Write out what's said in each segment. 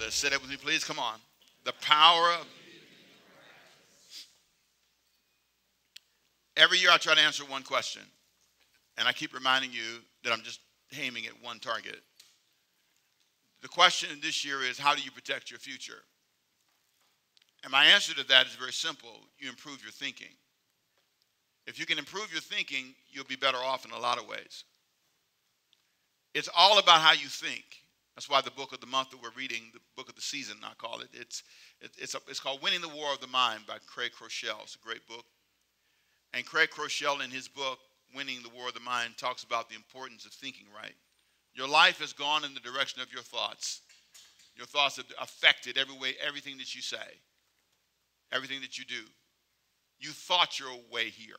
this. Say that with me, please. Come on. The power of... Every year I try to answer one question. And I keep reminding you that I'm just aiming at one target. The question this year is, how do you protect your future? And my answer to that is very simple. You improve your thinking. If you can improve your thinking, you'll be better off in a lot of ways. It's all about how you think. That's why the book of the month that we're reading, the book of the season, I call it, it's called Winning the War of the Mind by Craig Groeschel. It's a great book. And Craig Groeschel in his book, Winning the War of the Mind, talks about the importance of thinking right. Your life has gone in the direction of your thoughts. Your thoughts have affected everything that you say, everything that you do. You thought your way here.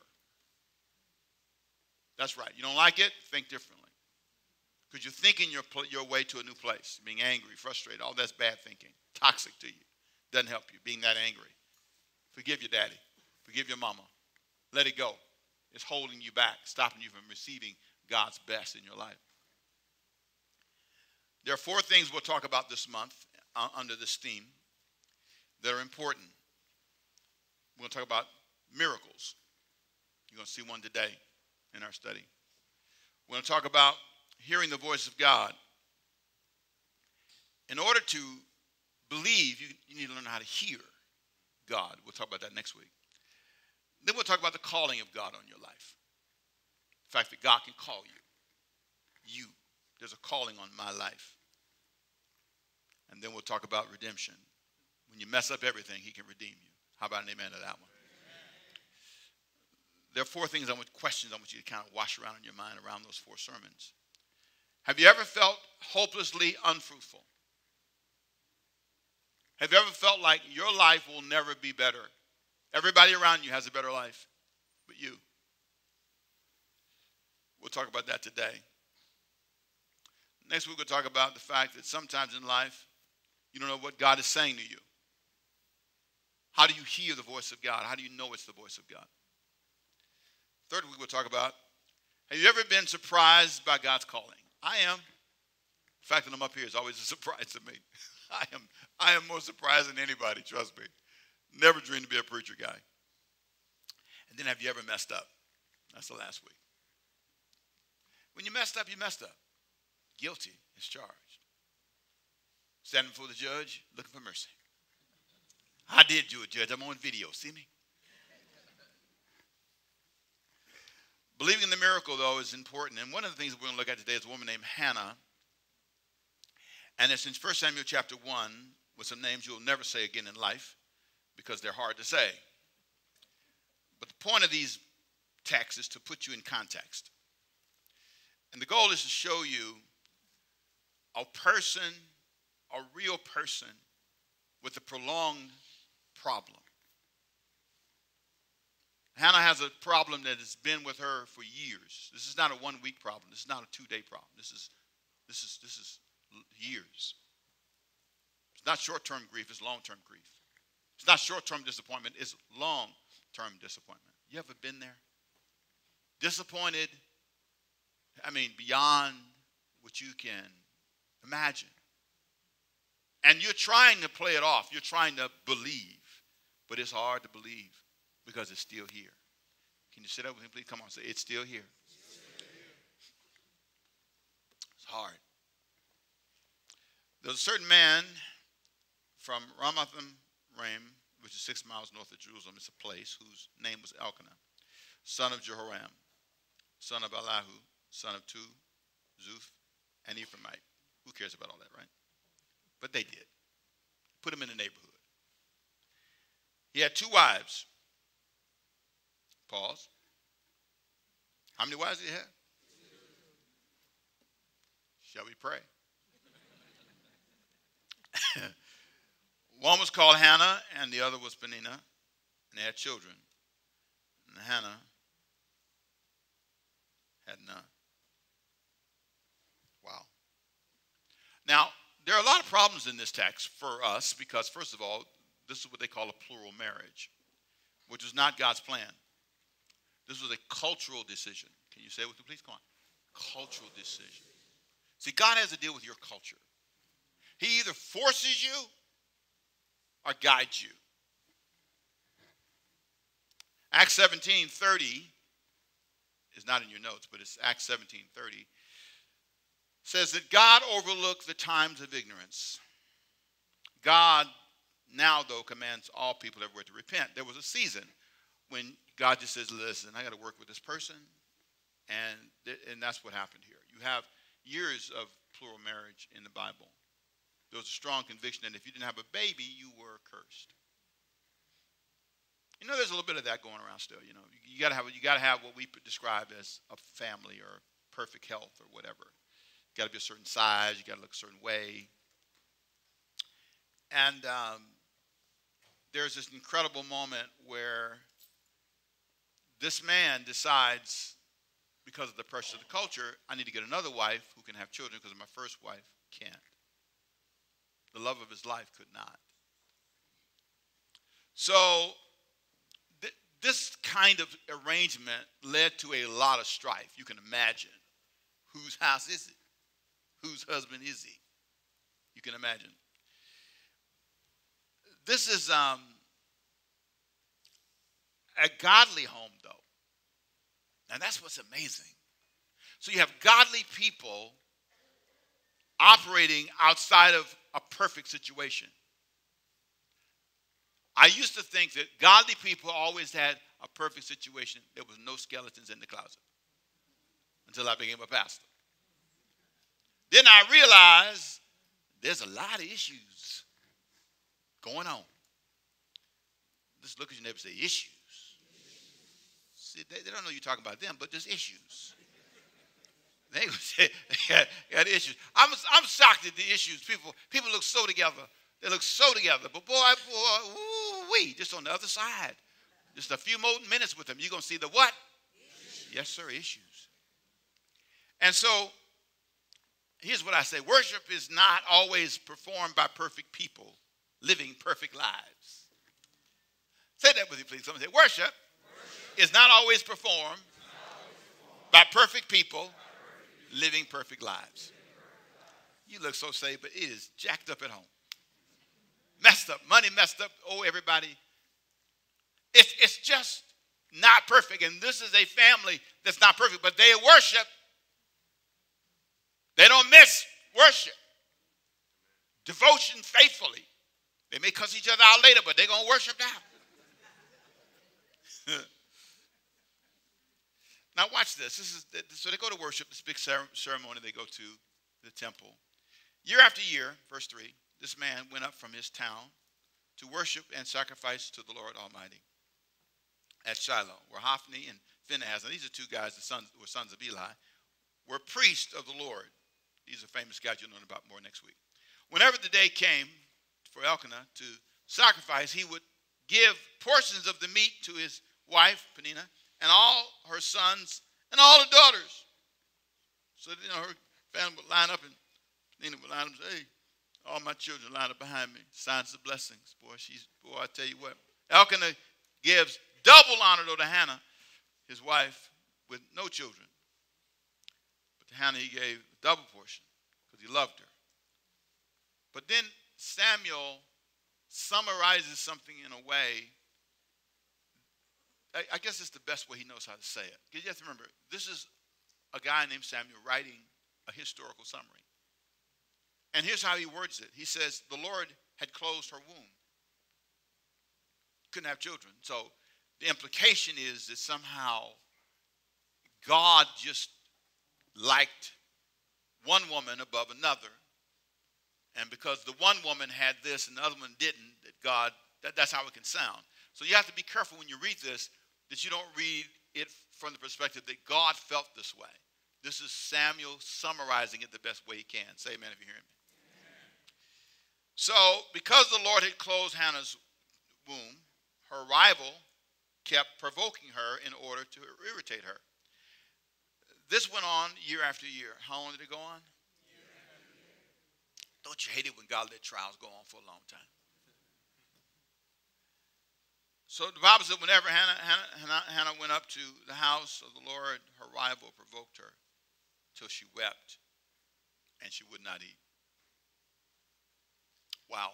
That's right. You don't like it? Think differently. Because you're thinking your way to a new place. Being angry, frustrated, all that's bad thinking. Toxic to you. Doesn't help you, being that angry. Forgive your daddy. Forgive your mama. Let it go. It's holding you back, stopping you from receiving God's best in your life. There are 4 things we'll talk about this month under this theme that are important. We're going to talk about miracles. You're going to see one today in our study. We're going to talk about hearing the voice of God. In order to believe, you need to learn how to hear God. We'll talk about that next week. Then we'll talk about the calling of God on your life. The fact that God can call you. There's a calling on my life. And then we'll talk about redemption. When you mess up everything, he can redeem you. How about an amen to that one? There are 4 questions I want you to kind of wash around in your mind around those 4 sermons. Have you ever felt hopelessly unfruitful? Have you ever felt like your life will never be better? Everybody around you has a better life, but you. We'll talk about that today. Next week we'll talk about the fact that sometimes in life, you don't know what God is saying to you. How do you hear the voice of God? How do you know it's the voice of God? Third week we'll talk about, have you ever been surprised by God's calling? I am. The fact that I'm up here is always a surprise to me. I am more surprised than anybody, trust me. Never dreamed to be a preacher guy. And then have you ever messed up? That's the last week. When you messed up, you messed up. Guilty is charged. Standing before the judge, looking for mercy. I did do it, Judge. I'm on video. See me? Believing in the miracle, though, is important. And one of the things we're going to look at today is a woman named Hannah. And it's in 1 Samuel chapter 1 with some names you'll never say again in life because they're hard to say. But the point of these texts is to put you in context. And the goal is to show you a person, a real person with a prolonged problem. Hannah has a problem that has been with her for years. This is not a 1-week problem. This is not a 2-day problem. This is years. It's not short-term grief, it's long-term grief. It's not short-term disappointment, it's long-term disappointment. You ever been there? Disappointed, beyond what you can imagine. And you're trying to play it off. You're trying to believe. But it's hard to believe because it's still here. Can you sit up with me, please? Come on, say, it's still here. It's hard. There's a certain man from Ramathim-Raim, which is 6 miles north of Jerusalem. It's a place whose name was Elkanah, son of Jehoram, son of Elihu, son of Zuph, and Ephraimite. Who cares about all that, right? But they did. Put him in the neighborhood. He had 2 wives. Pause. How many wives did he have? Shall we pray? One was called Hannah, and the other was Peninnah, and they had children. And Hannah had none. Wow. Now, there are a lot of problems in this text for us because, first of all, this is what they call a plural marriage, which was not God's plan. This was a cultural decision. Can you say it with me, please? Come on. Cultural decision. See, God has to deal with your culture. He either forces you or guides you. Acts 17:30 is not in your notes, but it's Acts 17:30. Says that God overlooked the times of ignorance. God now, though, commands all people everywhere to repent. There was a season when God just says, listen, I got to work with this person. And that's what happened here. You have years of plural marriage in the Bible. There was a strong conviction that if you didn't have a baby, you were cursed. You know, there's a little bit of that going around still. You know, you got to have what we describe as a family or perfect health or whatever. You got to be a certain size. You got to look a certain way. And there's this incredible moment where this man decides, because of the pressure of the culture, I need to get another wife who can have children because my first wife can't. The love of his life could not. So this kind of arrangement led to a lot of strife. You can imagine. Whose house is it? Whose husband is he? You can imagine. This is a godly home, though. And that's what's amazing. So you have godly people operating outside of a perfect situation. I used to think that godly people always had a perfect situation. There was no skeletons in the closet until I became a pastor. Then I realized there's a lot of issues going on. Just look at your neighbor and say, issues. See, they don't know you're talking about them, but there's issues. They got issues. I'm shocked at the issues. People look so together. They look so together. But boy, ooh-wee, just on the other side. Just a few more minutes with them, you're going to see the what? Issues. Yes, sir, issues. And so, here's what I say. Worship is not always performed by perfect people living perfect lives. Say that with me, please. Someone say, worship is not always performed by perfect people living perfect lives. You look so saved, but it is jacked up at home. Messed up. Money messed up. Oh, everybody. It's just not perfect. And this is a family that's not perfect, but they worship. They don't miss worship. Devotion faithfully. They may cuss each other out later, but they're going to worship now. Now watch this. So they go to worship, this big ceremony. They go to the temple. Year after year, verse 3, this man went up from his town to worship and sacrifice to the Lord Almighty at Shiloh, where Hophni and Phinehas, and these are two guys that were sons of Eli, were priests of the Lord. These are famous guys you'll learn about more next week. Whenever the day came for Elkanah to sacrifice, he would give portions of the meat to his wife, Peninnah, and all her sons and all her daughters. So, her family would line up and Peninnah would line up and say, hey, all my children line up behind me. Signs of blessings. Boy, I tell you what. Elkanah gives double honor to Hannah, his wife, with no children. But to Hannah he gave a double portion because he loved her. But then Samuel summarizes something in a way, I guess it's the best way he knows how to say it. Because you have to remember, this is a guy named Samuel writing a historical summary. And here's how he words it. He says, the Lord had closed her womb. Couldn't have children. So the implication is that somehow God just liked one woman above another. And because the one woman had this and the other one didn't, that's how it can sound. So you have to be careful when you read this, that you don't read it from the perspective that God felt this way. This is Samuel summarizing it the best way he can. Say amen if you hear me. Amen. So, because the Lord had closed Hannah's womb, her rival kept provoking her in order to irritate her. This went on year after year. How long did it go on? Year after year. Don't you hate it when God let trials go on for a long time? So the Bible said whenever Hannah went up to the house of the Lord, her rival provoked her till she wept and she would not eat. Wow.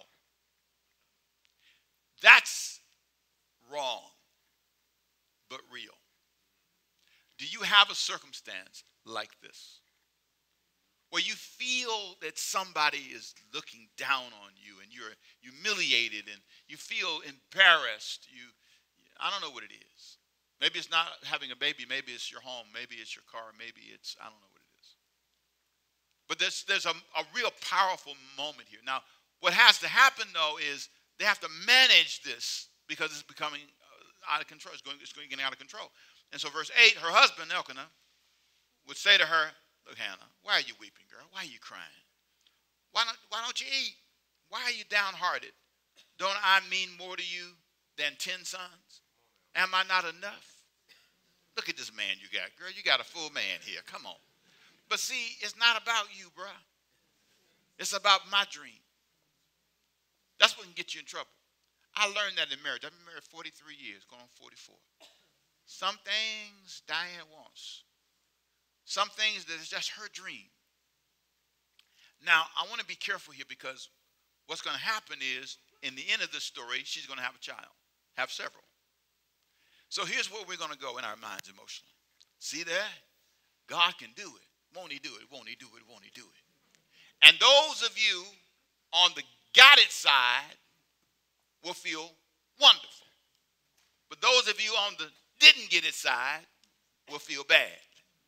That's wrong, but real. Do you have a circumstance like this, where you feel that somebody is looking down on you and you're humiliated and you feel embarrassed? I don't know what it is. Maybe it's not having a baby. Maybe it's your home. Maybe it's your car. Maybe it's, I don't know what it is. But there's a real powerful moment here. Now, what has to happen, though, is they have to manage this because it's becoming out of control. It's going getting out of control. And so verse 8, her husband, Elkanah, would say to her, look, Hannah, why are you weeping, girl? Why are you crying? Why don't you eat? Why are you downhearted? Don't I mean more to you than 10 sons? Am I not enough? Look at this man you got, girl. You got a full man here. Come on. But see, it's not about you, bruh. It's about my dream. That's what can get you in trouble. I learned that in marriage. I've been married 43 years, going on 44. Some things Diane wants. Some things that is just her dream. Now, I want to be careful here because what's going to happen is, in the end of this story, she's going to have a child, have several. So here's where we're going to go in our minds emotionally. See there? God can do it. Won't he do it? Won't he do it? Won't he do it? And those of you on the got it side will feel wonderful. But those of you on the didn't get it side will feel bad.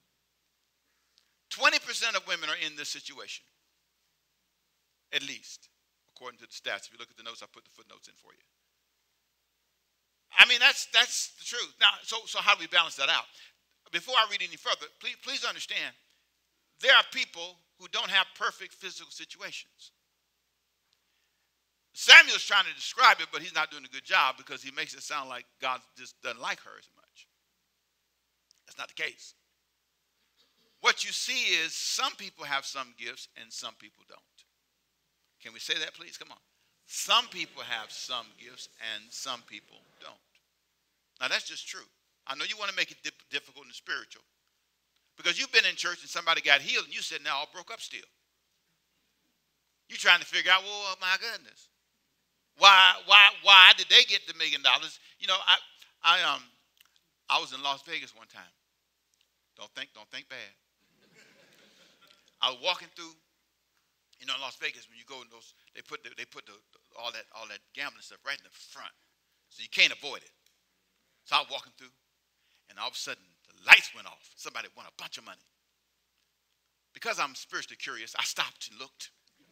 20% of women are in this situation, at least, according to the stats. If you look at the notes, I put the footnotes in for you. I mean, that's the truth. Now, so how do we balance that out? Before I read any further, please understand, there are people who don't have perfect physical situations. Samuel's trying to describe it, but he's not doing a good job because he makes it sound like God just doesn't like her as much. That's not the case. What you see is some people have some gifts and some people don't. Can we say that, please? Come on. Some people have some gifts and some people don't. Now, that's just true. I know you want to make it difficult and spiritual because you've been in church and somebody got healed and you said, now all broke up still. You're trying to figure out, well, my goodness. Why did they get the $1 million? You know, I was in Las Vegas one time. Don't think bad. I was walking through, in Las Vegas, when you go in those, they put all that gambling stuff right in the front, so you can't avoid it. So I was walking through, and all of a sudden the lights went off. Somebody won a bunch of money. Because I'm spiritually curious, I stopped and looked.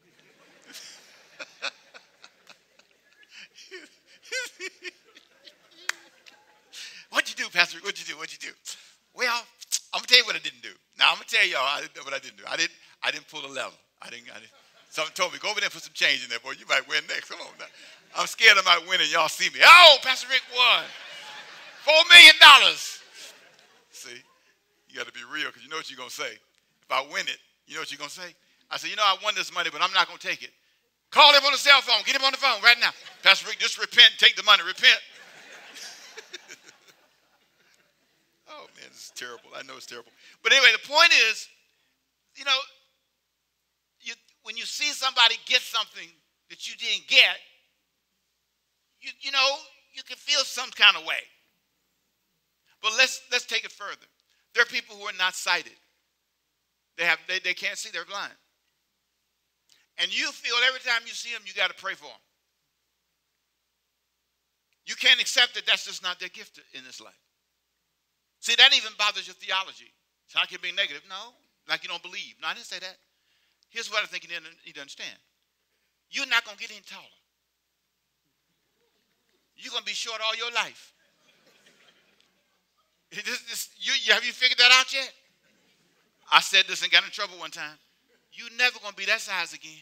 What'd you do, Pastor? What'd you do? Well, I'm gonna tell you what I didn't do. Now I'm gonna tell y'all what I didn't do. I didn't pull a lever. I didn't. Someone told me, go over there and put some change in there, boy. You might win next. Come on now. I'm scared I might win and y'all see me. Oh, Pastor Rick won. $4 million. See, you got to be real because you know what you're gonna say. If I win it, you know what you're gonna say. I said, I won this money, but I'm not gonna take it. Call him on the cell phone. Get him on the phone right now. Pastor Rick, just repent and take the money. Repent. Oh, man, this is terrible. I know it's terrible. But anyway, the point is, when you see somebody get something that you didn't get, you can feel some kind of way. But let's take it further. There are people who are not sighted. They can't see. They're blind. And you feel every time you see them, you got to pray for them. You can't accept that that's just not their gift in this life. See, that even bothers your theology. It's not like you're being negative. No, like you don't believe. No, I didn't say that. Here's what I think you need to understand. You're not going to get any taller. You're going to be short all your life. Have you figured that out yet? I said this and got in trouble one time. You're never going to be that size again.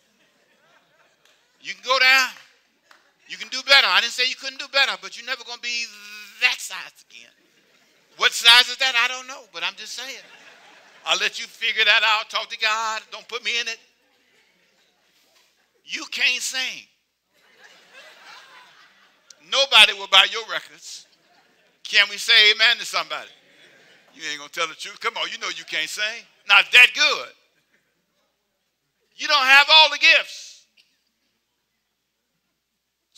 You can go down. You can do better. I didn't say you couldn't do better, but you're never going to be that size again. What size is that? I don't know, but I'm just saying. I'll let you figure that out. Talk to God. Don't put me in it. You can't sing. Nobody will buy your records. Can we say amen to somebody? You ain't going to tell the truth. Come on, you know you can't sing. Not that good. You don't have all the gifts.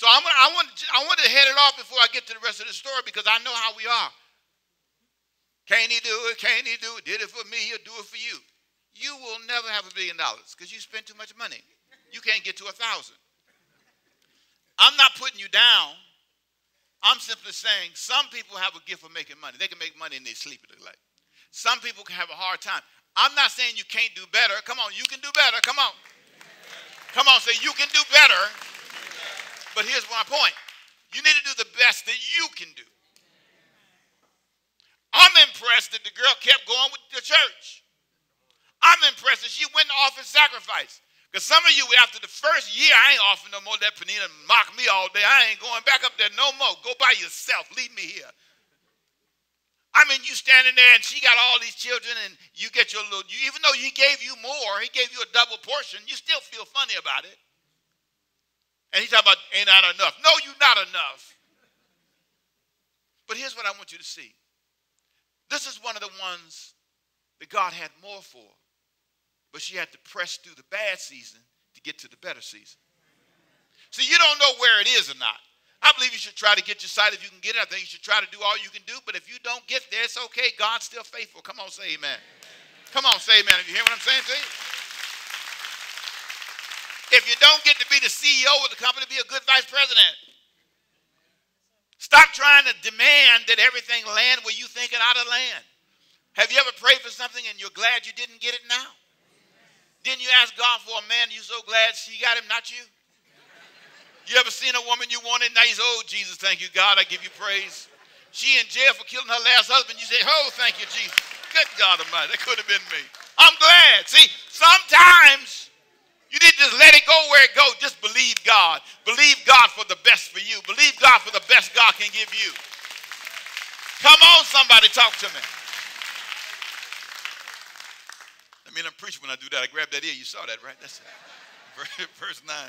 I want to head it off before I get to the rest of the story because I know how we are. Can't he do it? Can't he do it? Did it for me, he'll do it for you. You will never have $1 billion because you spend too much money. You can't get to 1,000. I'm not putting you down. I'm simply saying some people have a gift of making money. They can make money in their sleep at the night. Some people can have a hard time. I'm not saying you can't do better. Come on, you can do better. Come on. Come on, say you can do better. But here's my point. You need to do the best that you can do. I'm impressed that the girl kept going with the church. I'm impressed that she went and offered sacrifice. Because some of you, after the first year, I ain't offering no more that Penina mock me all day. I ain't going back up there no more. Go by yourself. Leave me here. I mean, you standing there and she got all these children and you get your little, even though he gave you more, he gave you a double portion, you still feel funny about it. And he's talking about, ain't not enough. No, you're not enough. But here's what I want you to see. This is one of the ones that God had more for. But she had to press through the bad season to get to the better season. So you don't know where it is or not. I believe you should try to get your sight if you can get it. I think you should try to do all you can do. But if you don't get there, it's okay. God's still faithful. Come on, say amen. Come on, say amen. If you hear what I'm saying to you? If you don't get to be the CEO of the company, be a good vice president. Stop trying to demand that everything land where you think it ought to land. Have you ever prayed for something and you're glad you didn't get it now? Didn't you ask God for a man you're so glad she got him, not you? You ever seen a woman you wanted? Now you say, oh, Jesus, thank you, God, I give you praise. She in jail for killing her last husband. You say, oh, thank you, Jesus. Good God Almighty, that could have been me. I'm glad. See, sometimes you need to just let it go where it goes. Just believe God. Believe God for the best for you. Believe God for the best God can give you. Come on, somebody, talk to me. I mean, I'm preaching when I do that. I grabbed that ear. You saw that, right? That's verse 9.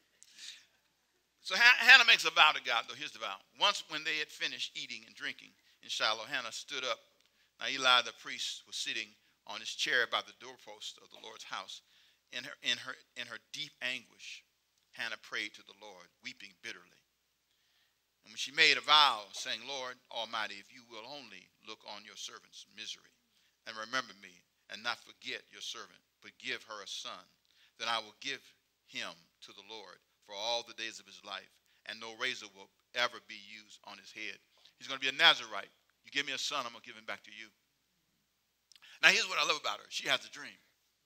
So Hannah makes a vow to God, though. Here's the vow. Once when they had finished eating and drinking in Shiloh, Hannah stood up. Now Eli the priest was sitting on his chair by the doorpost of the Lord's house. In her deep anguish, Hannah prayed to the Lord, weeping bitterly. And when she made a vow, saying, Lord Almighty, if you will only look on your servant's misery and remember me and not forget your servant, but give her a son, then I will give him to the Lord for all the days of his life, and no razor will ever be used on his head. He's going to be a Nazarite. You give me a son, I'm going to give him back to you. Now, here's what I love about her. She has a dream.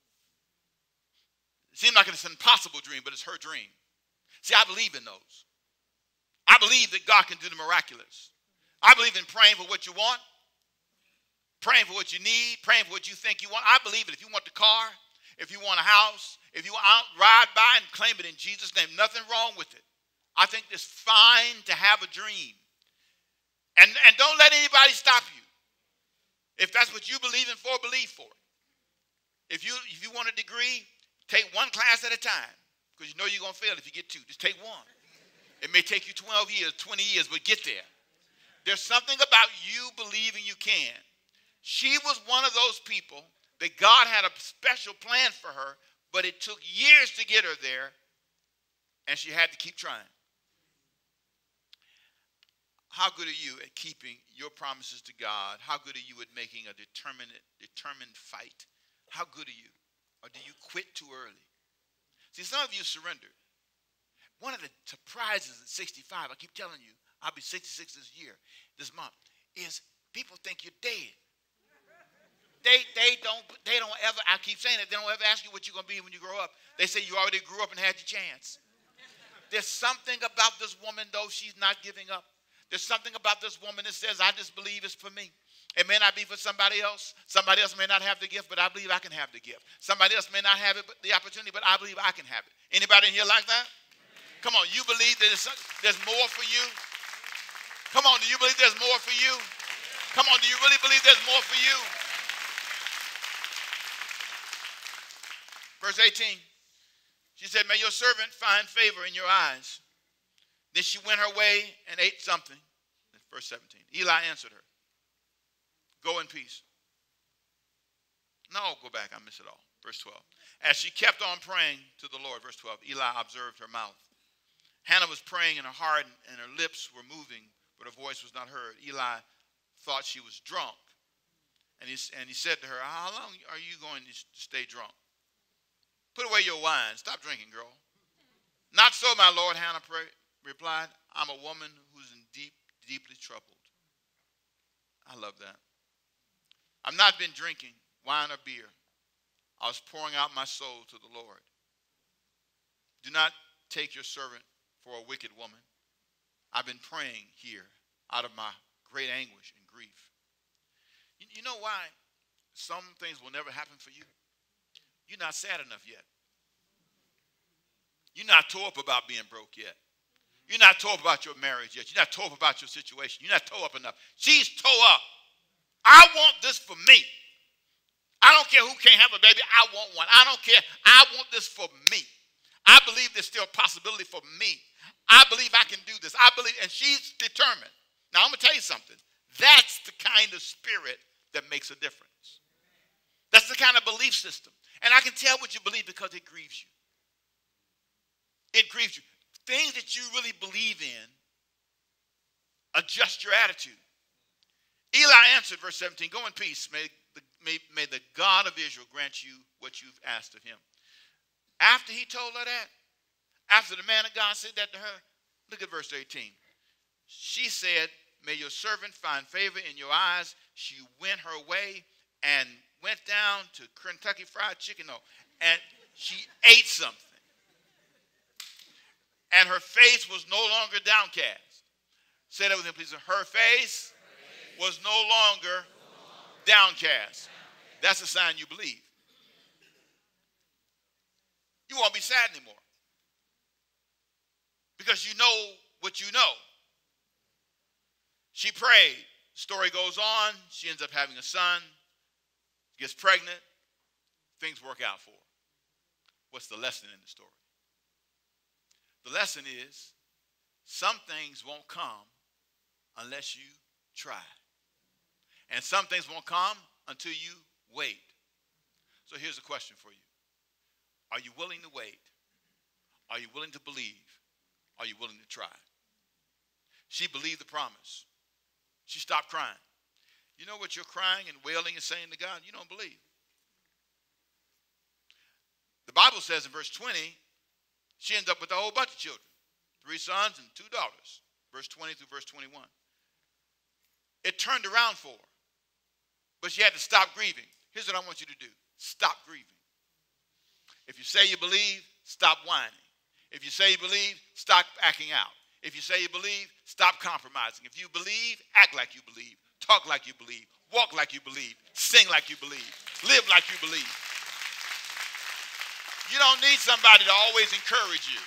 It seems like it's an impossible dream, but it's her dream. See, I believe in those. I believe that God can do the miraculous. I believe in praying for what you want, praying for what you need, praying for what you think you want. I believe that if you want the car, if you want a house, if you ride by and claim it in Jesus' name, nothing wrong with it. I think it's fine to have a dream. And don't let anybody stop you. If that's what you believe in for, believe for it. If you want a degree, take one class at a time. Because you know you're going to fail if you get two. Just take one. It may take you 12 years, 20 years, but get there. There's something about you believing you can. She was one of those people that God had a special plan for her, but it took years to get her there, and she had to keep trying. How good are you at keeping your promises to God? How good are you at making a determined fight? How good are you? Or do you quit too early? See, some of you surrendered. One of the surprises at 65, I keep telling you, I'll be 66 this month, is people think you're dead. They don't ever, I keep saying it, they don't ever ask you what you're going to be when you grow up. They say you already grew up and had your chance. There's something about this woman, though, she's not giving up. There's something about this woman that says, I just believe it's for me. It may not be for somebody else. Somebody else may not have the gift, but I believe I can have the gift. Somebody else may not have it, but the opportunity, but I believe I can have it. Anybody in here like that? Come on, you believe that there's more for you? Come on, do you believe there's more for you? Come on, do you really believe there's more for you? Verse 18, she said, may your servant find favor in your eyes. Then she went her way and ate something. Verse 17, Eli answered her, go in peace. No, go back, I missed it all. Verse 12, as she kept on praying to the Lord, verse 12, Eli observed her mouth. Hannah was praying in her heart, and her lips were moving, but her voice was not heard. Eli thought she was drunk. And he said to her, how long are you going to stay drunk? Put away your wine. Stop drinking, girl. Not so, my Lord, Hannah replied. I'm a woman who's deeply troubled. I love that. I've not been drinking wine or beer. I was pouring out my soul to the Lord. Do not take your servant for a wicked woman. I've been praying here out of my great anguish and grief. You know why some things will never happen for you? You're not sad enough yet. You're not tore up about being broke yet. You're not tore up about your marriage yet. You're not tore up about your situation. You're not tore up enough. She's tore up. I want this for me. I don't care who can't have a baby. I want one. I don't care. I want this for me. I believe there's still a possibility for me. I believe I can do this. I believe, and she's determined. Now, I'm going to tell you something. That's the kind of spirit that makes a difference. That's the kind of belief system. And I can tell what you believe because it grieves you. It grieves you. Things that you really believe in adjust your attitude. Eli answered, verse 17, go in peace. May the God of Israel grant you what you've asked of him. After he told her that, after the man of God said that to her, look at verse 18. She said, may your servant find favor in your eyes. She went her way and went down to Kentucky Fried Chicken, and she ate something. And her face was no longer downcast. Say that with him, please. Her face was no longer downcast. That's a sign you believe. You won't be sad anymore. Because you know what you know. She prayed. Story goes on. She ends up having a son. Gets pregnant. Things work out for her. What's the lesson in the story? The lesson is some things won't come unless you try. And some things won't come until you wait. So here's a question for you. Are you willing to wait? Are you willing to believe? Are you willing to try? She believed the promise. She stopped crying. You know what you're crying and wailing and saying to God? You don't believe. The Bible says in verse 20, she ends up with a whole bunch of children. 3 sons and 2 daughters. Verse 20 through verse 21. It turned around for her. But she had to stop grieving. Here's what I want you to do. Stop grieving. If you say you believe, stop whining. If you say you believe, stop acting out. If you say you believe, stop compromising. If you believe, act like you believe. Talk like you believe. Walk like you believe. Sing like you believe. Live like you believe. You don't need somebody to always encourage you.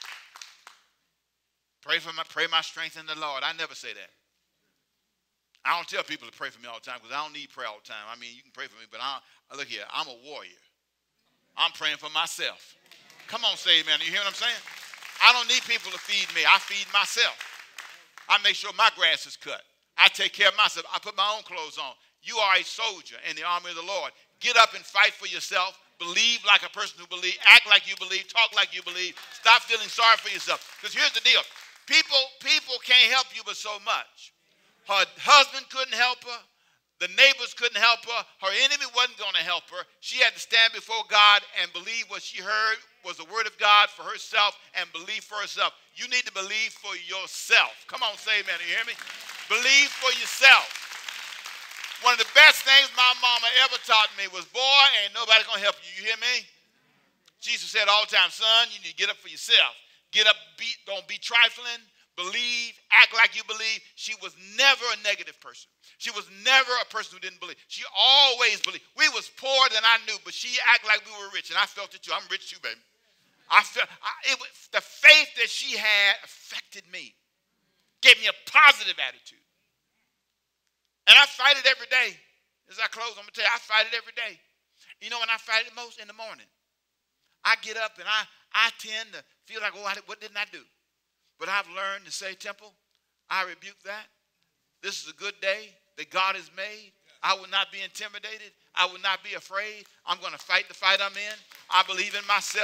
Pray my strength in the Lord. I never say that. I don't tell people to pray for me all the time because I don't need prayer all the time. I mean, you can pray for me, but look here, I'm a warrior. I'm praying for myself. Come on, say amen. You hear what I'm saying? I don't need people to feed me. I feed myself. I make sure my grass is cut. I take care of myself. I put my own clothes on. You are a soldier in the army of the Lord. Get up and fight for yourself. Believe like a person who believes. Act like you believe. Talk like you believe. Stop feeling sorry for yourself. Because here's the deal. People can't help you but so much. Her husband couldn't help her. The neighbors couldn't help her. Her enemy wasn't going to help her. She had to stand before God and believe what she heard was the word of God for herself and believe for herself. You need to believe for yourself. Come on, say amen. You hear me? Believe for yourself. One of the best things my mama ever taught me was, boy, ain't nobody going to help you. You hear me? Jesus said all the time, son, you need to get up for yourself. Get up, don't be trifling. Believe, act like you believe. She was never a negative person. She was never a person who didn't believe. She always believed. We was poorer than I knew, but she acted like we were rich, and I felt it too. I'm rich too, baby. The faith that she had affected me, gave me a positive attitude. And I fight it every day. As I close, I'm going to tell you, I fight it every day. You know when I fight it most? In the morning. I get up and I tend to feel like, what didn't I do? But I've learned to say, Temple, I rebuke that. This is a good day that God has made. I will not be intimidated. I will not be afraid. I'm going to fight the fight I'm in. I believe in myself.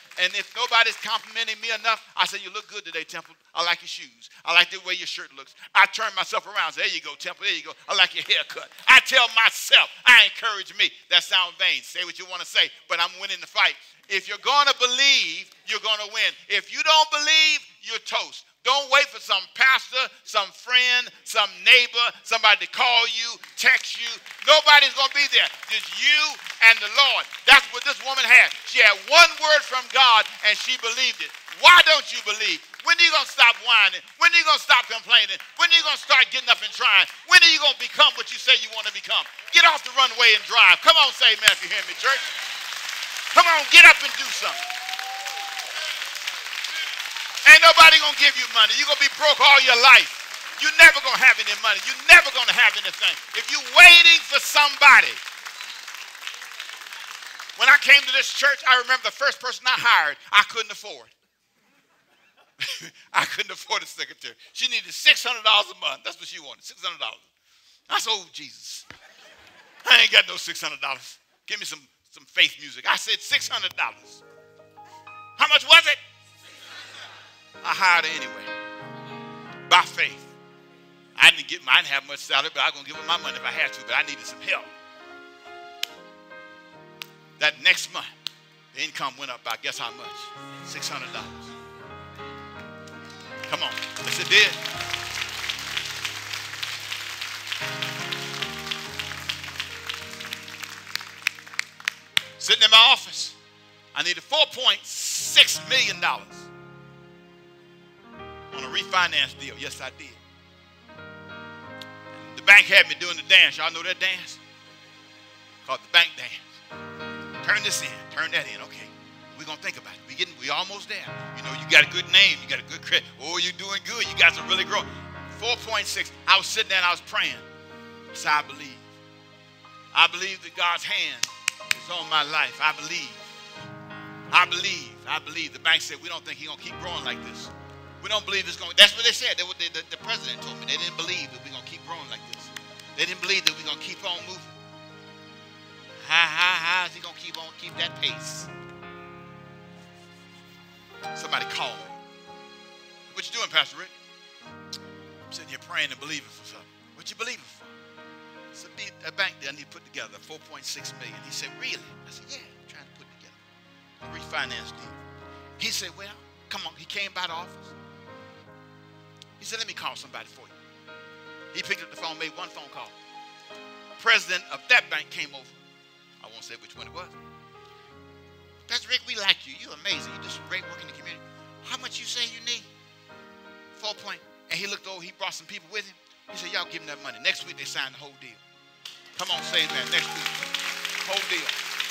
And if nobody's complimenting me enough, I say, you look good today, Temple. I like your shoes. I like the way your shirt looks. I turn myself around and say, there you go, Temple. There you go. I like your haircut. I tell myself, I encourage me. That sounds vain. Say what you want to say, but I'm winning the fight. If you're going to believe, you're going to win. If you don't believe, you're toast. Don't wait for some pastor, some friend, some neighbor, somebody to call you, text you. Nobody's going to be there. Just you and the Lord. That's what this woman had. She had one word from God, and she believed it. Why don't you believe? When are you going to stop whining? When are you going to stop complaining? When are you going to start getting up and trying? When are you going to become what you say you want to become? Get off the runway and drive. Come on, say amen if you hear me, church. Come on, get up and do something. Ain't nobody going to give you money. You're going to be broke all your life. You're never going to have any money. You're never going to have anything. If you're waiting for somebody. When I came to this church, I remember the first person I hired, I couldn't afford. I couldn't afford a secretary. She needed $600 a month. That's what she wanted, $600. I said, oh, Jesus. I ain't got no $600. Give me some faith music. I said $600. How much was it? I hired her anyway, by faith. I didn't have much salary, but I was going to give her my money if I had to, but I needed some help. That next month, the income went up by guess how much? $600. Come on. Yes, it did. Sitting in my office, I needed $4.6 million. On a refinance deal. Yes, I did. The bank had me doing the dance. Y'all know that dance? Called the bank dance. Turn this in. Turn that in. Okay. We're going to think about it. We almost there. You know, you got a good name. You got a good credit. Oh, you're doing good. You guys are really growing. 4.6. I was sitting there and I was praying. So I believe. I believe that God's hand is on my life. I believe. I believe. I believe. The bank said, we don't think he's going to keep growing like this. We don't believe it's going to. That's what they said. The president told me. They didn't believe that we're going to keep growing like this. They didn't believe that we're going to keep on moving. How is he going to keep that pace? Somebody called me. What you doing, Pastor Rick? I'm sitting here praying and believing for something. What you believing for? I said, a bank deal I need to put together, $4.6 million. He said, really? I said, yeah, I'm trying to put together a refinance deal. He said, well, come on. He came by the office. He said, let me call somebody for you. He picked up the phone, made one phone call. President of that bank came over. I won't say which one it was. Pastor Rick, we like you. You're amazing. You do some great work in the community. How much you say you need? 4 point. And he looked over. He brought some people with him. He said, y'all give him that money. Next week, they signed the whole deal. Come on, say that. Next week. Whole deal.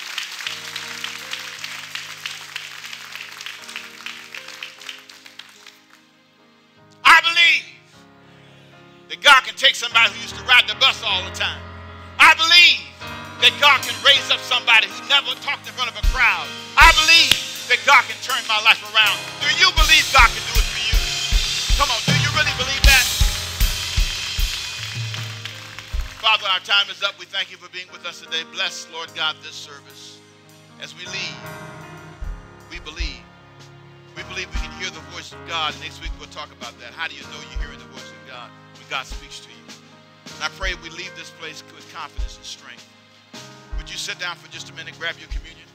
That God can take somebody who used to ride the bus all the time. I believe that God can raise up somebody who never talked in front of a crowd. I believe that God can turn my life around. Do you believe God can do it for you? Come on, do you really believe that? Father, our time is up. We thank you for being with us today. Bless, Lord God, this service. As we leave, we believe. We believe we can hear the voice of God. Next week we'll talk about that. How do you know you're hearing the voice of God? God speaks to you. And I pray we leave this place with confidence and strength. Would you sit down for just a minute, grab your communion?